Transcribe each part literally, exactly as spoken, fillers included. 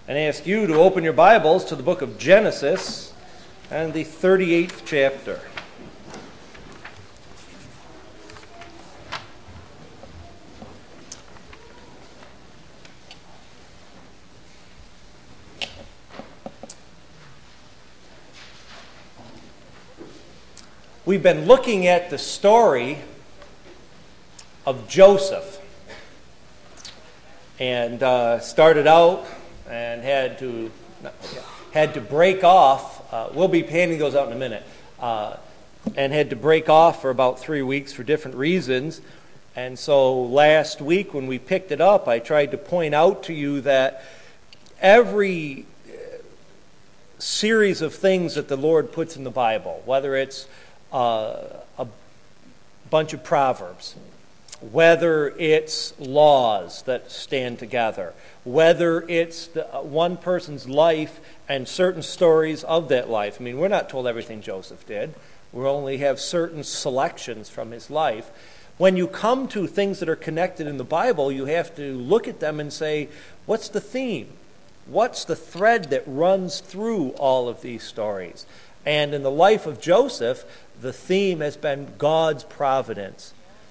and ask you to open your Bibles to the book of Genesis and the thirty-eighth chapter. We've been looking at the story of Joseph, and uh, started out and had to had to break off. Uh, we'll be handing those out in a minute, uh, and had to break off for about three weeks for different reasons. And so last week when we picked it up, I tried to point out to you that every series of things that the Lord puts in the Bible, whether it's uh, a bunch of proverbs, whether it's laws that stand together, whether it's the, uh, one person's life and certain stories of that life. I mean, we're not told everything Joseph did. We only have certain selections from his life. When you come to things that are connected in the Bible, you have to look at them and say, what's the theme? What's the thread that runs through all of these stories? And in the life of Joseph, the theme has been God's providence.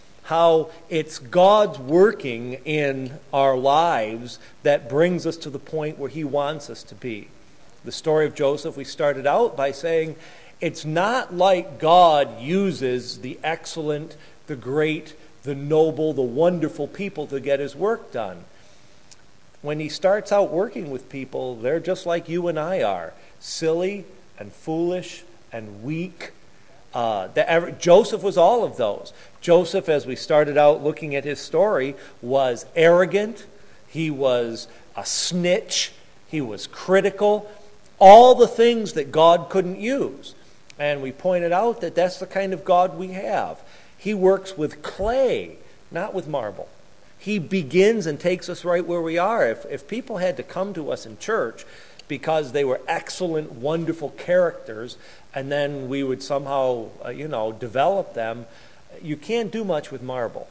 How it's God's working in our lives that brings us to the point where He wants us to be. The story of Joseph, we started out by saying it's not like God uses the excellent, the great, the noble, the wonderful people to get His work done. When He starts out working with people, they're just like you and I are, silly and foolish and weak. Uh, the, Joseph was all of those. Joseph, as we started out looking at his story, was arrogant. He was a snitch. He was critical. All the things that God couldn't use. And we pointed out that that's the kind of God we have. He works with clay, not with marble. He begins and takes us right where we are. If, if people had to come to us in church because they were excellent, wonderful characters, and then we would somehow, uh, you know, develop them, you can't do much with marble.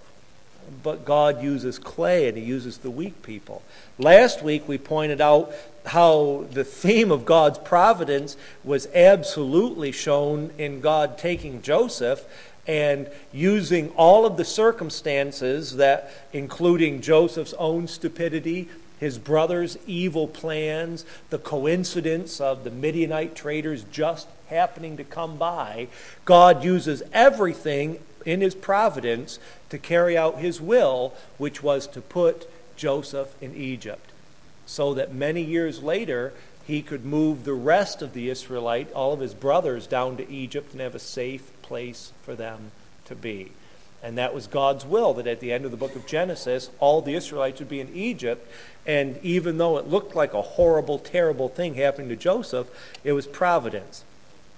But God uses clay, and He uses the weak people. Last week we pointed out how the theme of God's providence was absolutely shown in God taking Joseph and using all of the circumstances that, including Joseph's own stupidity, his brother's evil plans, the coincidence of the Midianite traders just happening to come by. God uses everything in His providence to carry out His will, which was to put Joseph in Egypt, so that many years later he could move the rest of the Israelite, all of his brothers, down to Egypt and have a safe place for them to be. And that was God's will, that at the end of the book of Genesis, all the Israelites would be in Egypt. And even though it looked like a horrible, terrible thing happening to Joseph, it was providence.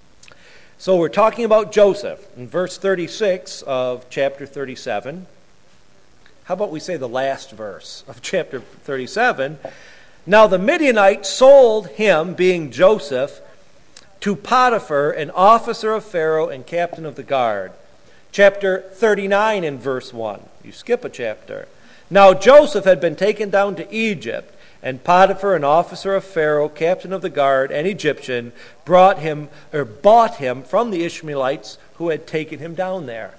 So we're talking about Joseph in verse thirty-six of chapter thirty-seven. How about we say the last verse of chapter thirty-seven? Now the Midianites sold him, being Joseph, to Potiphar, an officer of Pharaoh and captain of the guard. Chapter thirty-nine in verse one. You skip a chapter. Now Joseph had been taken down to Egypt, and Potiphar, an officer of Pharaoh, captain of the guard, an Egyptian, brought him or bought him from the Ishmaelites who had taken him down there.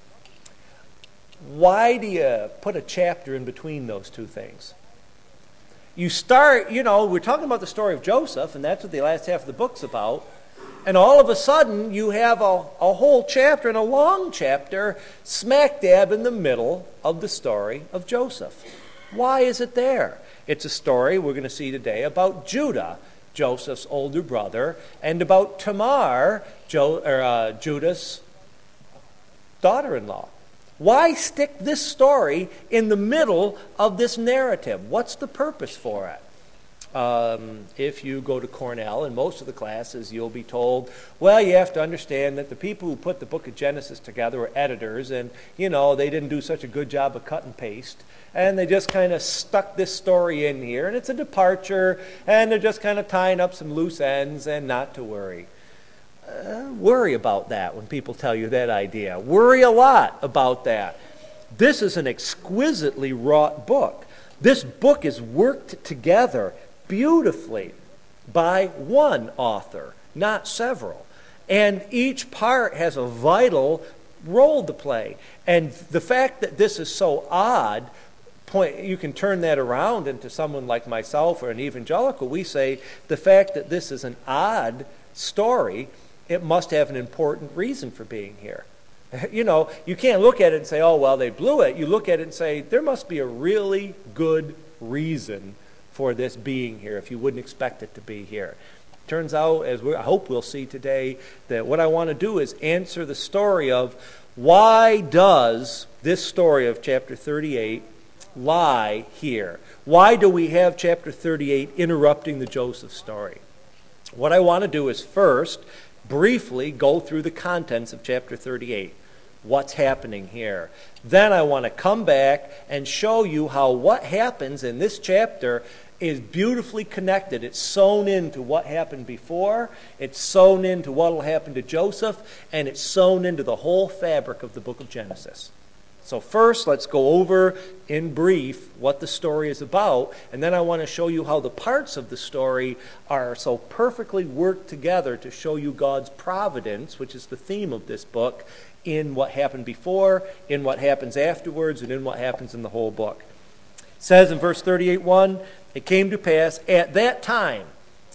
Why do you put a chapter in between those two things? You start, you know, we're talking about the story of Joseph, and that's what the last half of the book's about. And all of a sudden, you have a, a whole chapter, and a long chapter, smack dab in the middle of the story of Joseph. Why is it there? It's a story we're going to see today about Judah, Joseph's older brother, and about Tamar, jo, or, uh, Judah's daughter-in-law. Why stick this story in the middle of this narrative? What's the purpose for it? Um, if you go to Cornell, in most of the classes, you'll be told, well, you have to understand that the people who put the book of Genesis together were editors, and, you know, they didn't do such a good job of cut and paste, and they just kind of stuck this story in here, and it's a departure, and they're just kind of tying up some loose ends, and not to worry. Uh, worry about that when people tell you that idea. Worry a lot about that. This is an exquisitely wrought book. This book is worked together beautifully by one author, not several. And each part has a vital role to play. And the fact that this is so odd, point, you can turn that around into someone like myself or an evangelical. We say the fact that this is an odd story, it must have an important reason for being here. You know, you can't look at it and say, oh, well, they blew it. You look at it and say, there must be a really good reason for this being here if you wouldn't expect it to be here. Turns out, as we, I hope we'll see today, that what I want to do is answer the story of why does this story of chapter thirty-eight lie here? Why do we have chapter thirty-eight interrupting the Joseph story? What I want to do is first briefly go through the contents of chapter thirty-eight. What's happening here? Then I want to come back and show you how what happens in this chapter is beautifully connected. It's sewn into what happened before, it's sewn into what will happen to Joseph, and it's sewn into the whole fabric of the book of Genesis. So first, let's go over in brief what the story is about, and then I want to show you how the parts of the story are so perfectly worked together to show you God's providence, which is the theme of this book, in what happened before, in what happens afterwards, and in what happens in the whole book. It says in verse thirty-eight one, it came to pass at that time.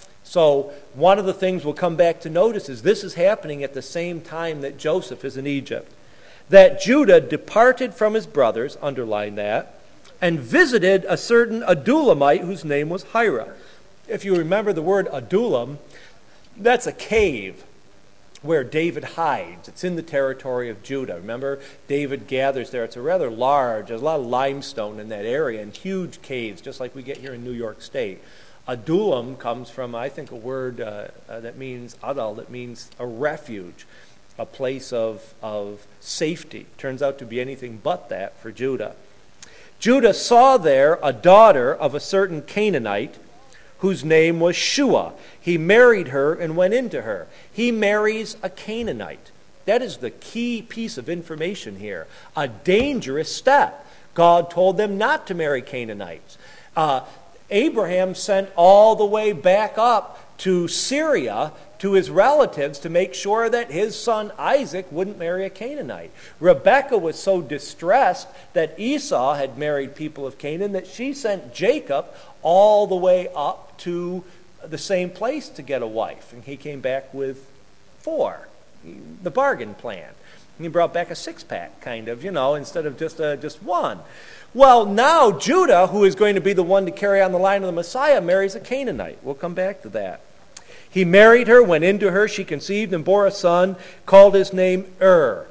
So one of the things we'll come back to notice is this is happening at the same time that Joseph is in Egypt. That Judah departed from his brothers, underline that, and visited a certain Adullamite whose name was Hira. If you remember the word Adullam, that's a cave where David hides. It's in the territory of Judah. Remember, David gathers there. It's a rather large, there's a lot of limestone in that area and huge caves, just like we get here in New York State. Adullam comes from, I think, a word uh, uh, that means adal, that means a refuge, a place of, of safety. Turns out to be anything but that for Judah. Judah saw there a daughter of a certain Canaanite whose name was Shua. He married her and went into her. He marries a Canaanite. That is the key piece of information here. A dangerous step. God told them not to marry Canaanites. Uh, Abraham sent all the way back up to Syria to his relatives to make sure that his son Isaac wouldn't marry a Canaanite. Rebekah was so distressed that Esau had married people of Canaan that she sent Jacob all the way up to the same place to get a wife. And he came back with four, the bargain plan. And he brought back a six-pack, kind of, you know, instead of just uh, just one. Well, now Judah, who is going to be the one to carry on the line of the Messiah, marries a Canaanite. We'll come back to that. He married her, went into her, she conceived and bore a son, called his name Ur.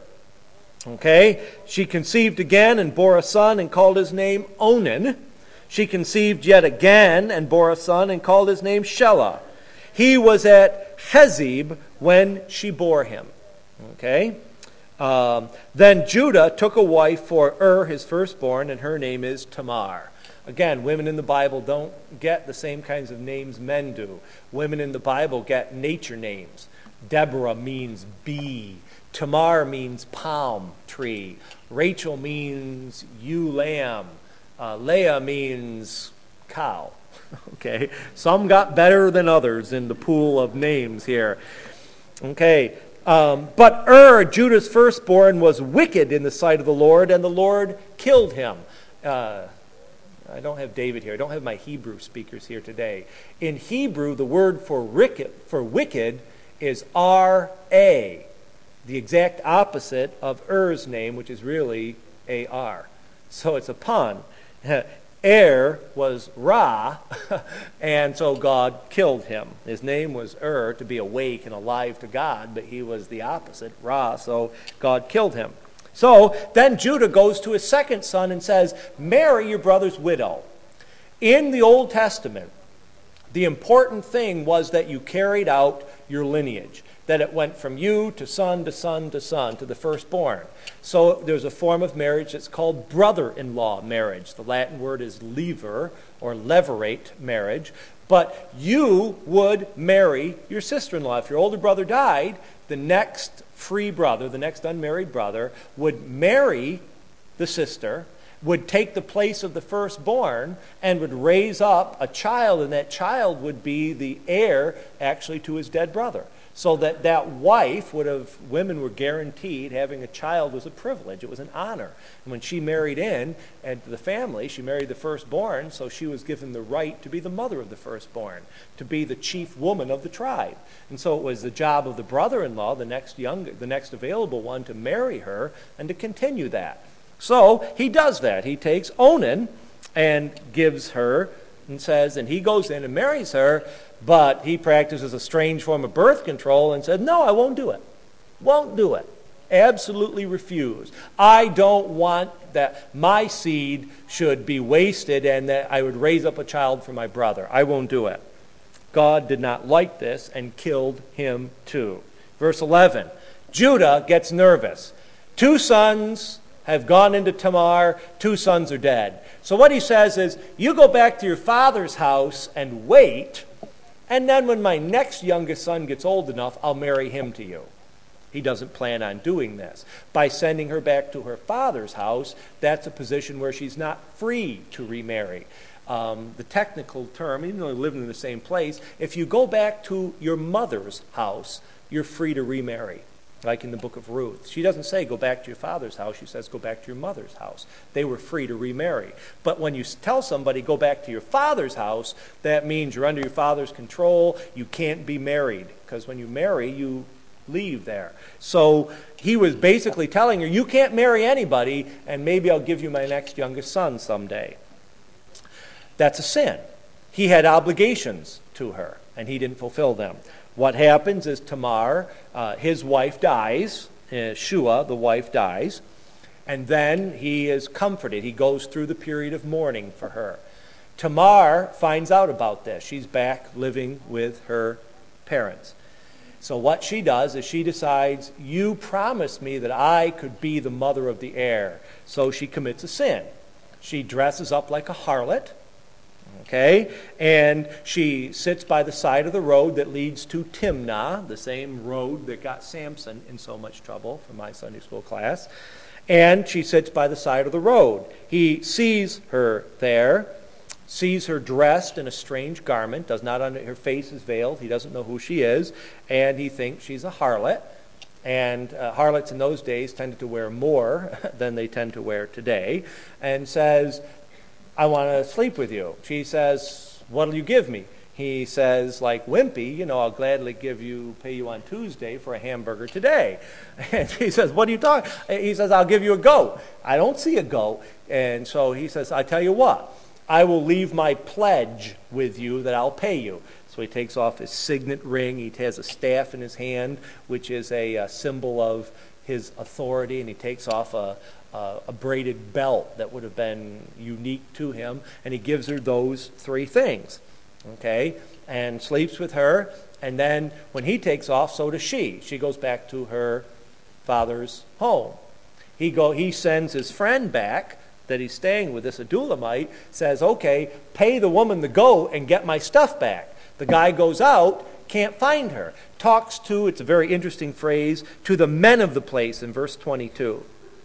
Okay? She conceived again and bore a son and called his name Onan. She conceived yet again and bore a son and called his name Shelah. He was at Hezib when she bore him. Okay? Um, then Judah took a wife for Ur, his firstborn, and her name is Tamar. Again, women in the Bible don't get the same kinds of names men do. Women in the Bible get nature names. Deborah means bee. Tamar means palm tree. Rachel means ewe lamb. Uh, Leah means cow. Okay, some got better than others in the pool of names here. Okay, um, but Ur, Judah's firstborn, was wicked in the sight of the Lord, and the Lord killed him. Uh, I don't have David here. I don't have my Hebrew speakers here today. In Hebrew, the word for wicked, for wicked is R A, the exact opposite of Ur's name, which is really A R. So it's a pun. Er was Ra, and so God killed him. His name was Ur, to be awake and alive to God, but he was the opposite, Ra, so God killed him. So then Judah goes to his second son and says, marry your brother's widow. In the Old Testament, the important thing was that you carried out your lineage, that it went from you to son to son to son to the firstborn. So there's a form of marriage that's called brother-in-law marriage. The Latin word is lever or levirate marriage. But you would marry your sister-in-law. If your older brother died, the next free brother, the next unmarried brother, would marry the sister, would take the place of the firstborn and would raise up a child, and that child would be the heir actually to his dead brother. So that that wife would have, women were guaranteed having a child was a privilege. It was an honor. And when she married in and the family, she married the firstborn, so she was given the right to be the mother of the firstborn, to be the chief woman of the tribe. And so it was the job of the brother-in-law, the next young, the next available one, to marry her and to continue that. So he does that. He takes Onan and gives her and says, and he goes in and marries her, but he practices a strange form of birth control and said, no, I won't do it. Won't do it. Absolutely refuse. I don't want that my seed should be wasted and that I would raise up a child for my brother. I won't do it. God did not like this and killed him too. Verse eleven, Judah gets nervous. Two sons have gone into Tamar, two sons are dead. So what he says is, you go back to your father's house and wait, and then when my next youngest son gets old enough, I'll marry him to you. He doesn't plan on doing this. By sending her back to her father's house, that's a position where she's not free to remarry. Um, the technical term, even though they're living in the same place, if you go back to your mother's house, you're free to remarry. Like in the book of Ruth. She doesn't say go back to your father's house. She says go back to your mother's house. They were free to remarry. But when you tell somebody go back to your father's house, that means you're under your father's control. You can't be married. Because when you marry, you leave there. So he was basically telling her, you can't marry anybody, and maybe I'll give you my next youngest son someday. That's a sin. He had obligations to her, and he didn't fulfill them. What happens is Tamar, uh, his wife dies, uh, Shua, the wife dies, and then he is comforted. He goes through the period of mourning for her. Tamar finds out about this. She's back living with her parents. So what she does is she decides, you promised me that I could be the mother of the heir. So she commits a sin. She dresses up like a harlot. Okay, and she sits by the side of the road that leads to Timnah, the same road that got Samson in so much trouble from my Sunday school class. And she sits by the side of the road. He sees her there, sees her dressed in a strange garment, does not under, her face is veiled, he doesn't know who she is, and he thinks she's a harlot. And uh, harlots in those days tended to wear more than they tend to wear today, and says, I want to sleep with you. She says, what'll you give me? He says, like Wimpy, you know, I'll gladly give you, pay you on Tuesday for a hamburger today. And he says, what are you talking? He says, I'll give you a goat. I don't see a goat. And so he says, I tell you what, I will leave my pledge with you that I'll pay you. So he takes off his signet ring. He has a staff in his hand, which is a, a symbol of his authority, and he takes off a, a, a braided belt that would have been unique to him, and he gives her those three things, okay, and sleeps with her, and then when he takes off, so does she. She goes back to her father's home. He go. He sends his friend back that he's staying with, this Adulamite, says, okay, pay the woman the goat and get my stuff back. The guy goes out, can't find her. Talks to, it's a very interesting phrase, to the men of the place in verse twenty-two.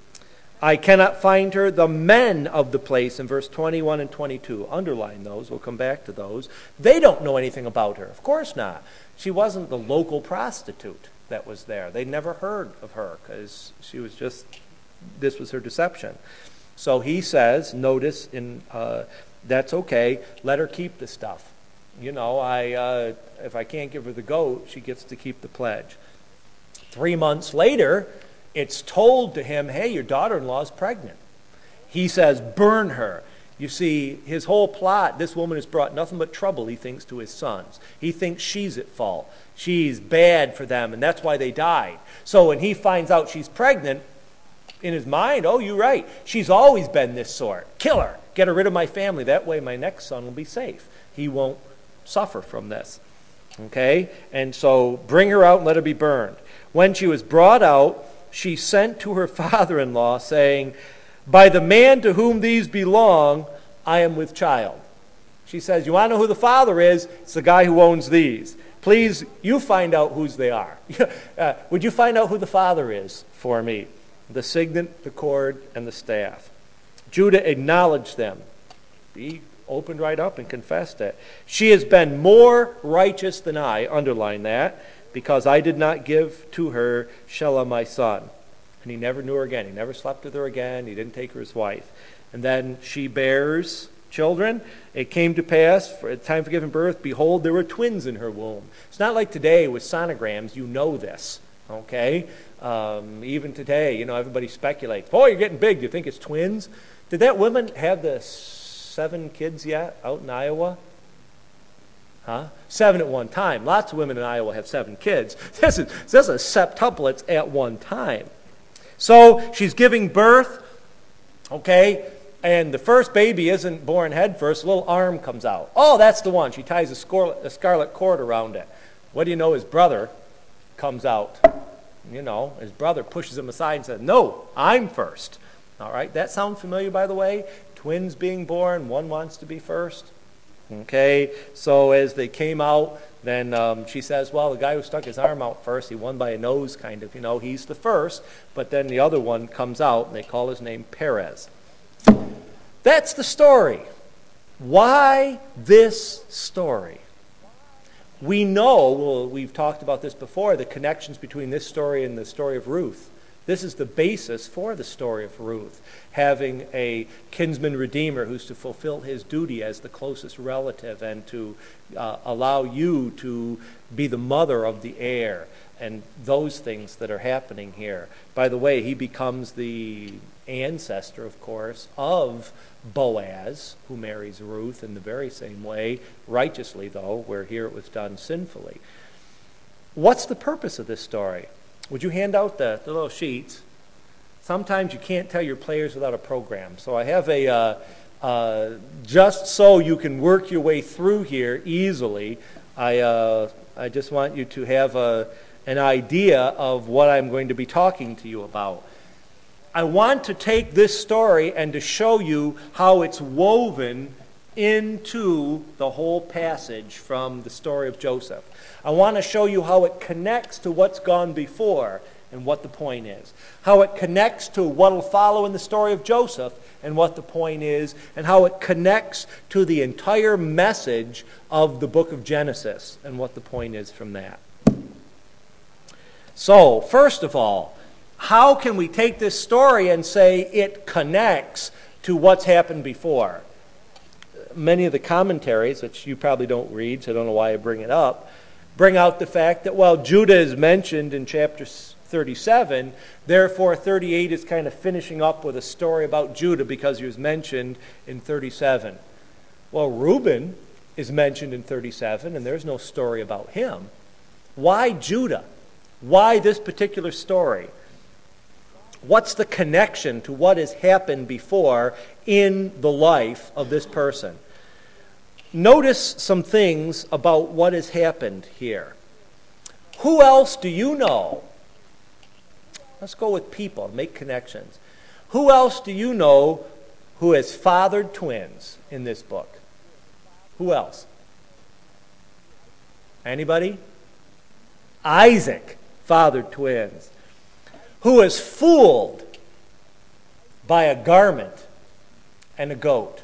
I cannot find her, the men of the place in verse twenty-one and twenty-two. Underline those, we'll come back to those. They don't know anything about her. Of course not. She wasn't the local prostitute that was there. They never heard of her because she was just, this was her deception. So he says, notice, in uh, that's okay, let her keep the stuff. You know, I uh, if I can't give her the goat, she gets to keep the pledge. Three months later, it's told to him, hey, your daughter-in-law is pregnant. He says, burn her. You see, his whole plot, this woman has brought nothing but trouble, he thinks, to his sons. He thinks she's at fault. She's bad for them, and that's why they died. So when he finds out she's pregnant, in his mind, oh, you're right. She's always been this sort. Kill her. Get her rid of my family. That way my next son will be safe. He won't suffer from this. Okay? And so bring her out and let her be burned. When she was brought out, she sent to her father-in-law, saying, by the man to whom these belong, I am with child. She says, you want to know who the father is? It's the guy who owns these. Please, you find out whose they are. uh, would you find out who the father is for me? The signet, the cord, and the staff. Judah acknowledged them. He opened right up and confessed it. She has been more righteous than I, underline that, because I did not give to her Shelah my son. And he never knew her again. He never slept with her again. He didn't take her as wife. And then she bears children. It came to pass, for the time for giving birth, behold, there were twins in her womb. It's not like today with sonograms, you know this, okay? Um, even today, you know, everybody speculates, boy, you're getting big. Do you think it's twins? Did that woman have the seven kids yet out in Iowa? Huh? Seven at one time. Lots of women in Iowa have seven kids. This is, this is septuplets at one time. So she's giving birth, okay, and the first baby isn't born head first. A little arm comes out. Oh, that's the one. She ties a scarlet, a scarlet cord around it. What do you know? His brother comes out. You know, his brother pushes him aside and says, no, I'm first. All right, that sound familiar, by the way? Twins being born, one wants to be first. Okay, so as they came out, then um, she says, well, the guy who stuck his arm out first, he won by a nose, kind of, you know, he's the first. But then the other one comes out, and they call his name Perez. That's the story. Why this story? We know, well, we've talked about this before, the connections between this story and the story of Ruth. This is the basis for the story of Ruth, having a kinsman redeemer who's to fulfill his duty as the closest relative and to uh, allow you to be the mother of the heir, and those things that are happening here. By the way, he becomes the ancestor, of course, of Boaz, who marries Ruth in the very same way, righteously though, where here it was done sinfully. What's the purpose of this story? Would you hand out the, the little sheets? Sometimes you can't tell your players without a program. So I have a, uh, uh, just so you can work your way through here easily, I, uh, I just want you to have a, an idea of what I'm going to be talking to you about. I want to take this story and to show you how it's woven into the whole passage from the story of Joseph. I want to show you how it connects to what's gone before and what the point is. How it connects to what will follow in the story of Joseph and what the point is, and how it connects to the entire message of the book of Genesis and what the point is from that. So, first of all, how can we take this story and say it connects to what's happened before? Many of the commentaries, which you probably don't read, so I don't know why I bring it up, bring out the fact that, well, Judah is mentioned in chapter thirty-seven, therefore thirty-eight is kind of finishing up with a story about Judah because he was mentioned in thirty-seven. Well, Reuben is mentioned in thirty-seven, and there's no story about him. Why Judah? Why this particular story? What's the connection to what has happened before in the life of this person? Notice some things about what has happened here. Who else do you know? Let's go with people, make connections. Who else do you know who has fathered twins in this book? Who else? Anybody? Isaac fathered twins. Who is fooled by a garment and a goat?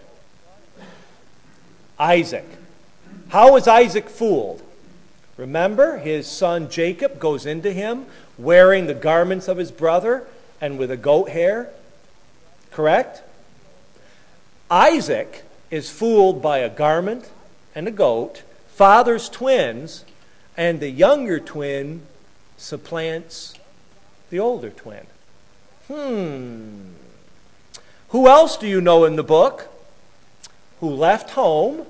Isaac. How was Isaac fooled? Remember, his son Jacob goes into him wearing the garments of his brother and with a goat hair. Correct? Isaac is fooled by a garment and a goat, fathers twins, and the younger twin supplants the older twin. Hmm. Who else do you know in the book who left home,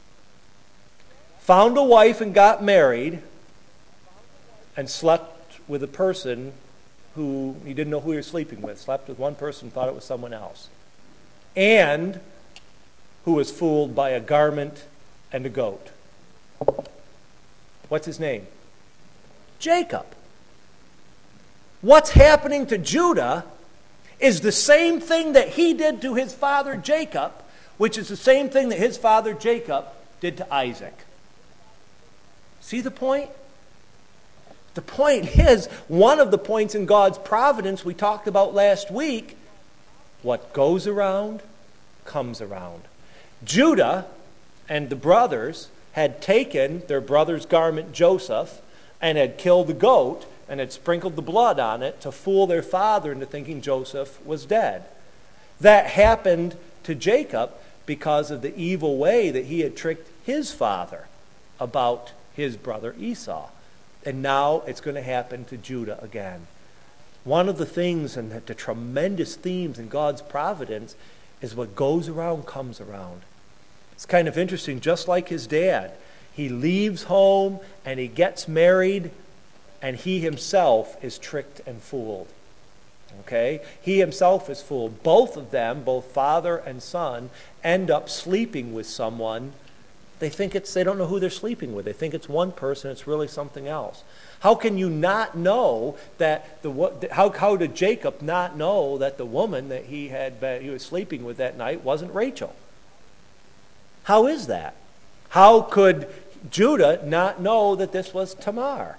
found a wife and got married, and slept with a person who he didn't know who he was sleeping with, slept with one person, thought it was someone else, and who was fooled by a garment and a goat? What's his name? Jacob. What's happening to Judah is the same thing that he did to his father Jacob, which is the same thing that his father Jacob did to Isaac. See the point? The point is, one of the points in God's providence we talked about last week, what goes around comes around. Judah and the brothers had taken their brother's garment, Joseph, and had killed the goat and had sprinkled the blood on it to fool their father into thinking Joseph was dead. That happened to Jacob because of the evil way that he had tricked his father about his brother Esau. And now it's going to happen to Judah again. One of the things and the tremendous themes in God's providence is what goes around comes around. It's kind of interesting, just like his dad. He leaves home and he gets married, and he himself is tricked and fooled. Okay? He himself is fooled. Both of them, both father and son, end up sleeping with someone. They think it's, they don't know who they're sleeping with. They think it's one person, it's really something else. How can you not know that the, how, how did Jacob not know that the woman that he had been, he was sleeping with that night wasn't Rachel? How is that? How could Judah not know that this was Tamar?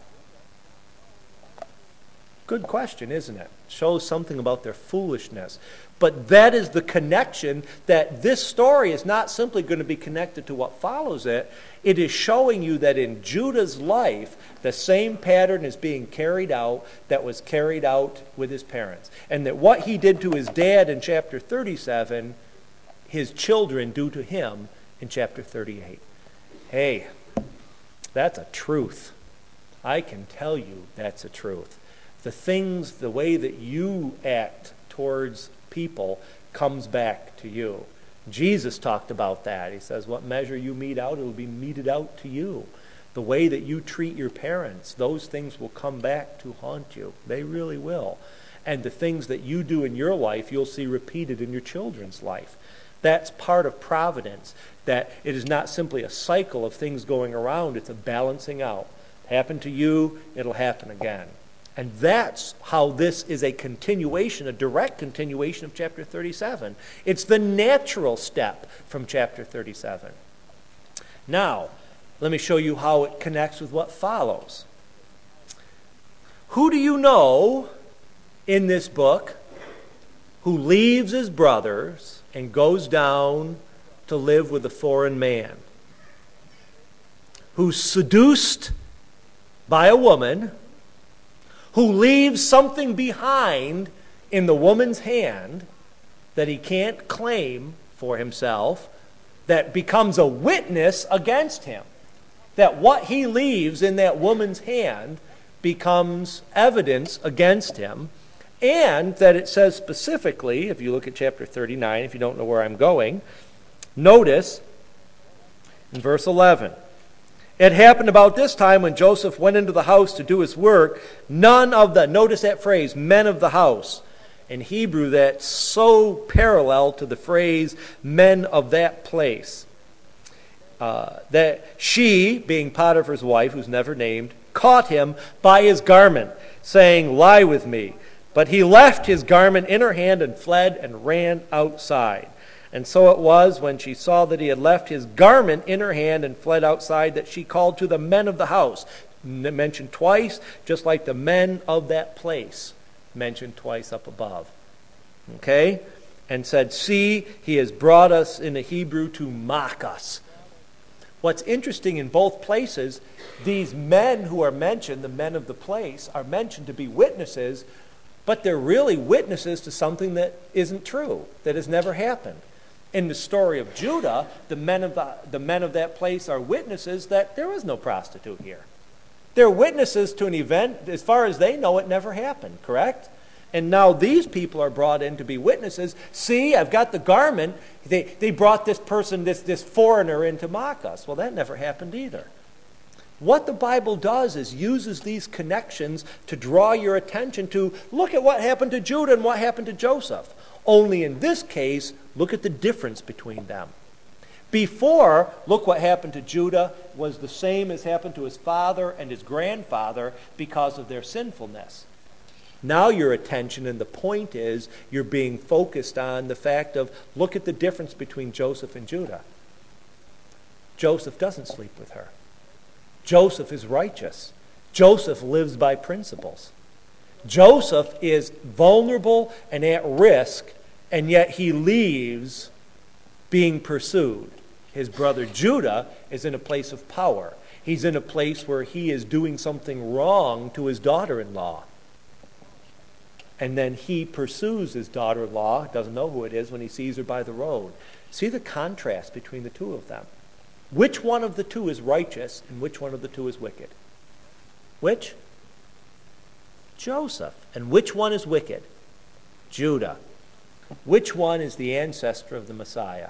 Good question, isn't it? Shows something about their foolishness. But that is the connection, that this story is not simply going to be connected to what follows it. It is showing you that in Judah's life, the same pattern is being carried out that was carried out with his parents. And that what he did to his dad in chapter thirty-seven, his children do to him in chapter thirty-eight. Hey, that's a truth. I can tell you that's a truth. The things, the way that you act towards people comes back to you. Jesus talked about that. He says, what measure you mete out, it'll be meted out to you. The way that you treat your parents, those things will come back to haunt you. They really will. And the things that you do in your life, you'll see repeated in your children's life. That's part of providence, that it is not simply a cycle of things going around, it's a balancing out. It happened to you, it'll happen again. And that's how this is a continuation, a direct continuation of chapter thirty-seven. It's the natural step from chapter thirty-seven. Now, let me show you how it connects with what follows. Who do you know in this book who leaves his brothers and goes down to live with a foreign man? Who's seduced by a woman, who leaves something behind in the woman's hand that he can't claim for himself, that becomes a witness against him. That what he leaves in that woman's hand becomes evidence against him. And that it says specifically, if you look at chapter thirty-nine, if you don't know where I'm going, notice in verse eleven. It happened about this time when Joseph went into the house to do his work, none of the, notice that phrase, men of the house. In Hebrew, that's so parallel to the phrase, men of that place. Uh, that she, being Potiphar's wife, who's never named, caught him by his garment, saying, lie with me. But he left his garment in her hand and fled and ran outside. And so it was, when she saw that he had left his garment in her hand and fled outside, that she called to the men of the house. Mentioned twice, just like the men of that place, mentioned twice up above. Okay? And said, see, he has brought us in the Hebrew to mock us. What's interesting in both places, these men who are mentioned, the men of the place, are mentioned to be witnesses, but they're really witnesses to something that isn't true, that has never happened. In the story of Judah, the men of the, the men of that place are witnesses that there was no prostitute here. They're witnesses to an event, as far as they know, it never happened, correct? And now these people are brought in to be witnesses. See, I've got the garment. They, they brought this person, this, this foreigner in to mock us. Well, that never happened either. What the Bible does is uses these connections to draw your attention to, look at what happened to Judah and what happened to Joseph. Only in this case, look at the difference between them. Before, look what happened to Judah was the same as happened to his father and his grandfather because of their sinfulness. Now your attention, and the point is, you're being focused on the fact of, look at the difference between Joseph and Judah. Joseph doesn't sleep with her. Joseph is righteous. Joseph lives by principles. Joseph is vulnerable and at risk, and yet he leaves being pursued. His brother Judah is in a place of power. He's in a place where he is doing something wrong to his daughter-in-law. And then he pursues his daughter-in-law, doesn't know who it is, when he sees her by the road. See the contrast between the two of them. Which one of the two is righteous and which one of the two is wicked? Which? Joseph. And which one is wicked? Judah. Which one is the ancestor of the Messiah?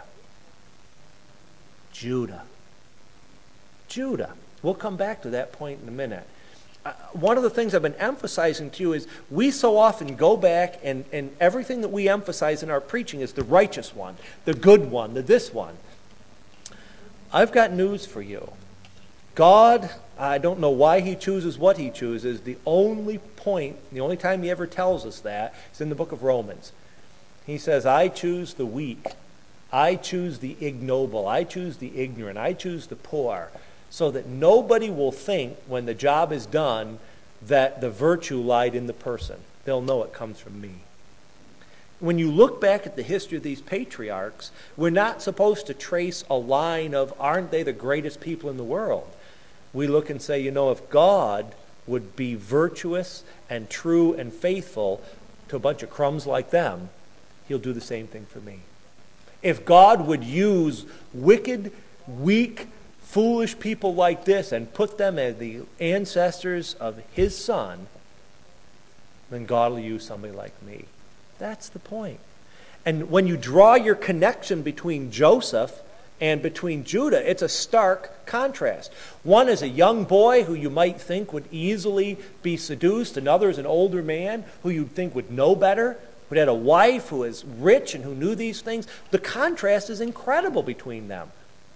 Judah. Judah. We'll come back to that point in a minute. Uh, one of the things I've been emphasizing to you is we so often go back and, and everything that we emphasize in our preaching is the righteous one, the good one, the this one. I've got news for you. God, I don't know why he chooses what he chooses. The only point, the only time he ever tells us that is in the book of Romans. He says, I choose the weak. I choose the ignoble. I choose the ignorant. I choose the poor. So that nobody will think when the job is done that the virtue lied in the person. They'll know it comes from me. When you look back at the history of these patriarchs, we're not supposed to trace a line of, aren't they the greatest people in the world? We look and say, you know, if God would be virtuous and true and faithful to a bunch of crumbs like them, he'll do the same thing for me. If God would use wicked, weak, foolish people like this and put them as the ancestors of his son, then God will use somebody like me. That's the point. And when you draw your connection between Joseph and between Judah, it's a stark contrast. One is a young boy who you might think would easily be seduced. Another is an older man who you'd think would know better, who had a wife who is rich and who knew these things. The contrast is incredible between them.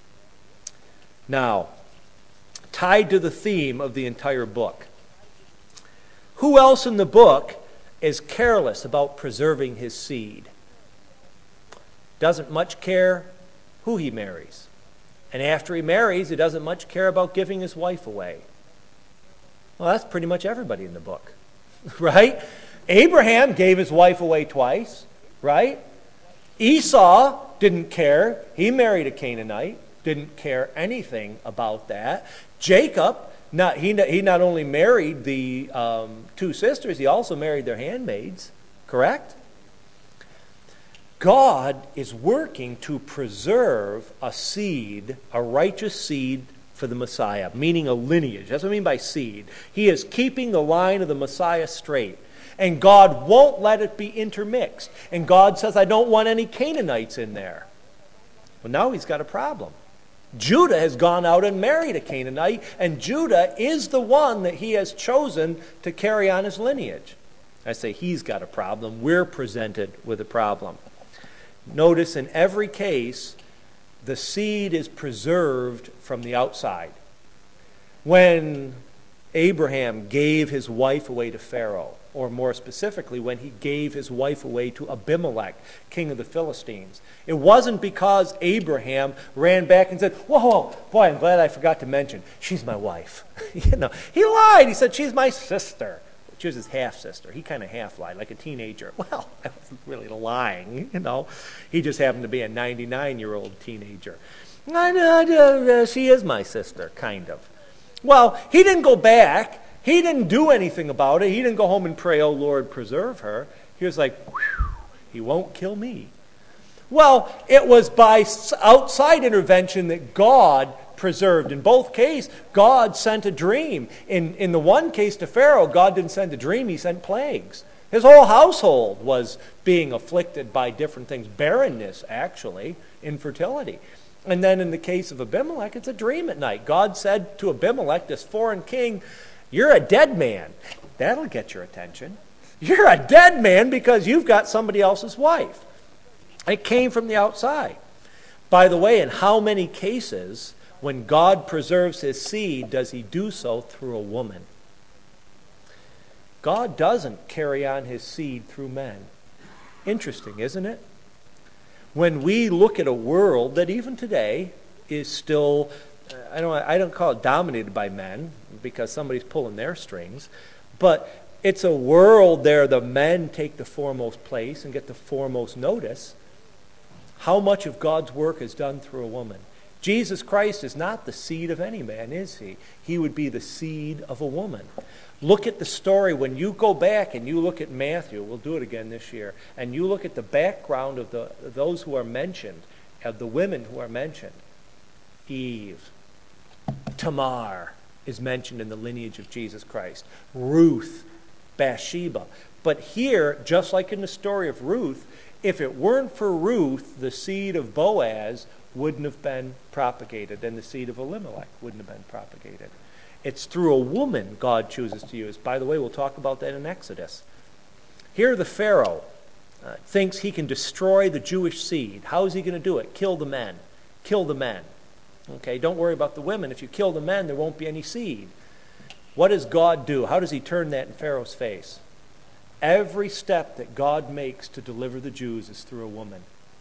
Now, tied to the theme of the entire book, who else in the book is careless about preserving his seed? Doesn't much care who he marries. And after he marries, he doesn't much care about giving his wife away. Well, that's pretty much everybody in the book, right? Abraham gave his wife away twice, right? Esau didn't care. He married a Canaanite. Didn't care anything about that. Jacob, not, he, he not only married the um, two sisters, he also married their handmaids, correct? God is working to preserve a seed, a righteous seed for the Messiah, meaning a lineage. That's what I mean by seed. He is keeping the line of the Messiah straight. And God won't let it be intermixed. And God says, I don't want any Canaanites in there. Well, now he's got a problem. Judah has gone out and married a Canaanite, and Judah is the one that he has chosen to carry on his lineage. I say he's got a problem. We're presented with a problem. Notice in every case, the seed is preserved from the outside. When Abraham gave his wife away to Pharaoh, or more specifically, when he gave his wife away to Abimelech, king of the Philistines, it wasn't because Abraham ran back and said, whoa, whoa, boy, I'm glad I forgot to mention, she's my wife. you know, he lied. He said, she's my sister. She was his half-sister. He kind of half-lied, like a teenager. Well, I wasn't really lying, you know. He just happened to be a ninety-nine-year-old teenager. She is my sister, kind of. Well, he didn't go back. He didn't do anything about it. He didn't go home and pray, oh, Lord, preserve her. He was like, whew, he won't kill me. Well, it was by outside intervention that God preserved. In both cases, God sent a dream. In, in the one case to Pharaoh, God didn't send a dream, he sent plagues. His whole household was being afflicted by different things. Barrenness, actually, infertility. And then in the case of Abimelech, it's a dream at night. God said to Abimelech, this foreign king, you're a dead man. That'll get your attention. You're a dead man because you've got somebody else's wife. It came from the outside. By the way, in how many cases, when God preserves his seed, does he do so through a woman? God doesn't carry on his seed through men. Interesting, isn't it? When we look at a world that even today is still, I don't, I don't call it dominated by men, because somebody's pulling their strings, but it's a world there the men take the foremost place and get the foremost notice. How much of God's work is done through a woman? Jesus Christ is not the seed of any man, is he? He would be the seed of a woman. Look at the story. When you go back and you look at Matthew, we'll do it again this year, and you look at the background of the those who are mentioned, of the women who are mentioned. Eve, Tamar is mentioned in the lineage of Jesus Christ. Ruth, Bathsheba. But here, just like in the story of Ruth, if it weren't for Ruth, the seed of Boaz wouldn't have been propagated, and the seed of Elimelech wouldn't have been propagated. It's through a woman God chooses to use. By the way, we'll talk about that in Exodus. Here the Pharaoh uh, thinks he can destroy the Jewish seed. How is he going to do it? Kill the men. Kill the men. Okay, don't worry about the women. If you kill the men, there won't be any seed. What does God do? How does he turn that in Pharaoh's face? Every step that God makes to deliver the Jews is through a woman.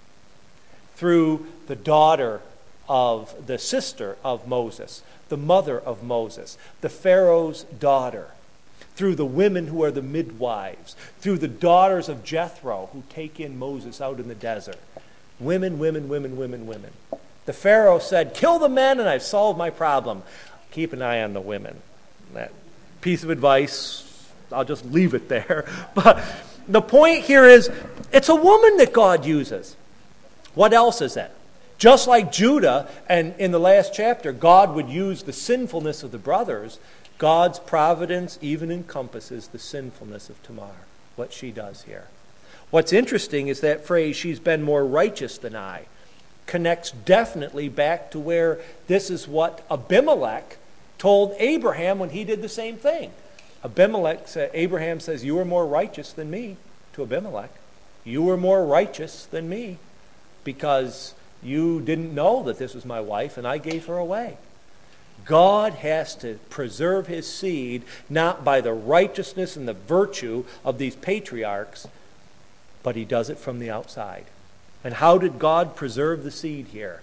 Through the daughter of the sister of Moses, the mother of Moses, the Pharaoh's daughter, through the women who are the midwives, through the daughters of Jethro who take in Moses out in the desert. Women, women, women, women, women. The Pharaoh said, kill the men and I've solved my problem. Keep an eye on the women. That piece of advice, I'll just leave it there. But the point here is, it's a woman that God uses. What else is it? Just like Judah, and in the last chapter, God would use the sinfulness of the brothers, God's providence even encompasses the sinfulness of Tamar, what she does here. What's interesting is that phrase, she's been more righteous than I, connects definitely back to where this is what Abimelech told Abraham when he did the same thing. Abimelech said, Abraham says, you are more righteous than me, to Abimelech. You are more righteous than me because you didn't know that this was my wife and I gave her away. God has to preserve his seed not by the righteousness and the virtue of these patriarchs, but he does it from the outside. And how did God preserve the seed here?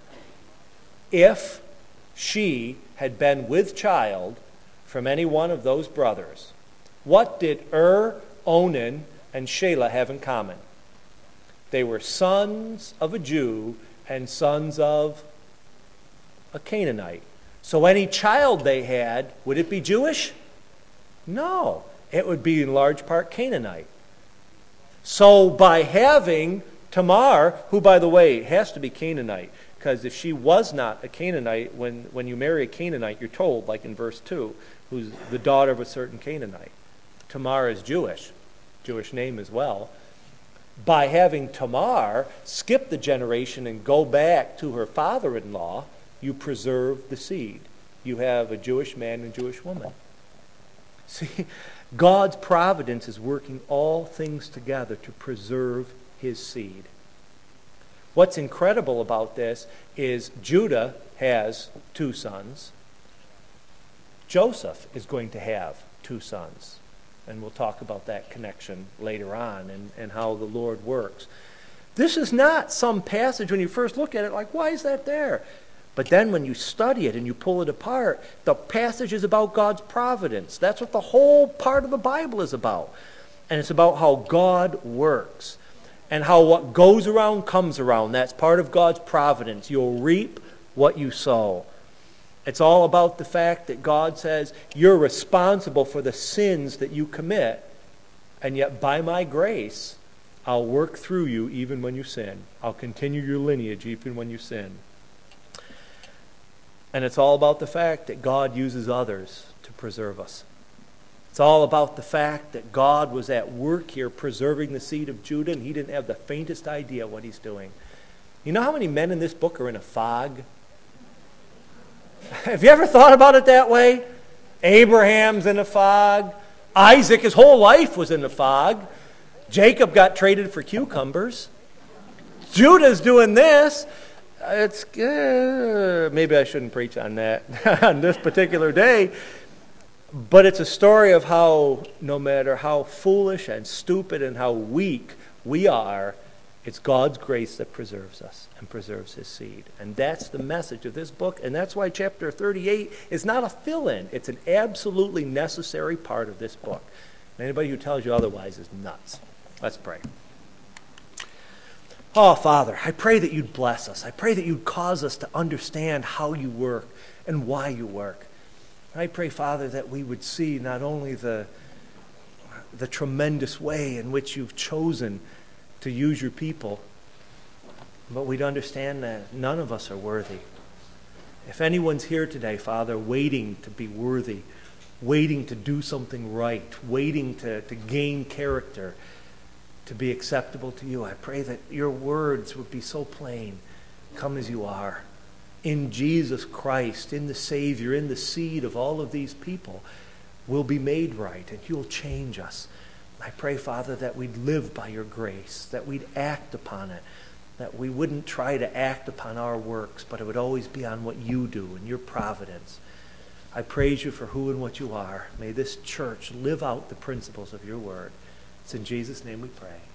If she had been with child from any one of those brothers, what did Ur, Onan, and Shelah have in common? They were sons of a Jew and sons of a Canaanite. So any child they had, would it be Jewish? No. It would be in large part Canaanite. So by having Tamar, who, by the way, has to be Canaanite, because if she was not a Canaanite, when, when you marry a Canaanite, you're told, like in verse two, who's the daughter of a certain Canaanite. Tamar is Jewish, Jewish name as well. By having Tamar skip the generation and go back to her father-in-law, you preserve the seed. You have a Jewish man and a Jewish woman. See, God's providence is working all things together to preserve his seed. What's incredible about this is Judah has two sons. Joseph is going to have two sons. And we'll talk about that connection later on and, and how the Lord works. This is not some passage when you first look at it like, why is that there? But then when you study it and you pull it apart, the passage is about God's providence. That's what the whole part of the Bible is about. And it's about how God works. And how what goes around comes around. That's part of God's providence. You'll reap what you sow. It's all about the fact that God says, you're responsible for the sins that you commit, and yet by my grace, I'll work through you even when you sin. I'll continue your lineage even when you sin. And it's all about the fact that God uses others to preserve us. It's all about the fact that God was at work here preserving the seed of Judah, and he didn't have the faintest idea what he's doing. You know how many men in this book are in a fog? Have you ever thought about it that way? Abraham's in a fog. Isaac, his whole life was in a fog. Jacob got traded for cucumbers. Judah's doing this. It's uh, maybe I shouldn't preach on that on this particular day. But it's a story of how no matter how foolish and stupid and how weak we are, it's God's grace that preserves us and preserves his seed. And that's the message of this book. And that's why chapter thirty-eight is not a fill-in. It's an absolutely necessary part of this book. And anybody who tells you otherwise is nuts. Let's pray. Oh, Father, I pray that you'd bless us. I pray that you'd cause us to understand how you work and why you work. And I pray, Father, that we would see not only the, the tremendous way in which you've chosen to use your people, but we'd understand that none of us are worthy. If anyone's here today, Father, waiting to be worthy, waiting to do something right, waiting to, to gain character, to be acceptable to you, I pray that your words would be so plain. Come as you are. In Jesus Christ, in the Savior, in the seed of all of these people, we'll be made right and you'll change us. I pray, Father, that we'd live by your grace, that we'd act upon it, that we wouldn't try to act upon our works, but it would always be on what you do and your providence. I praise you for who and what you are. May this church live out the principles of your word. It's in Jesus' name we pray.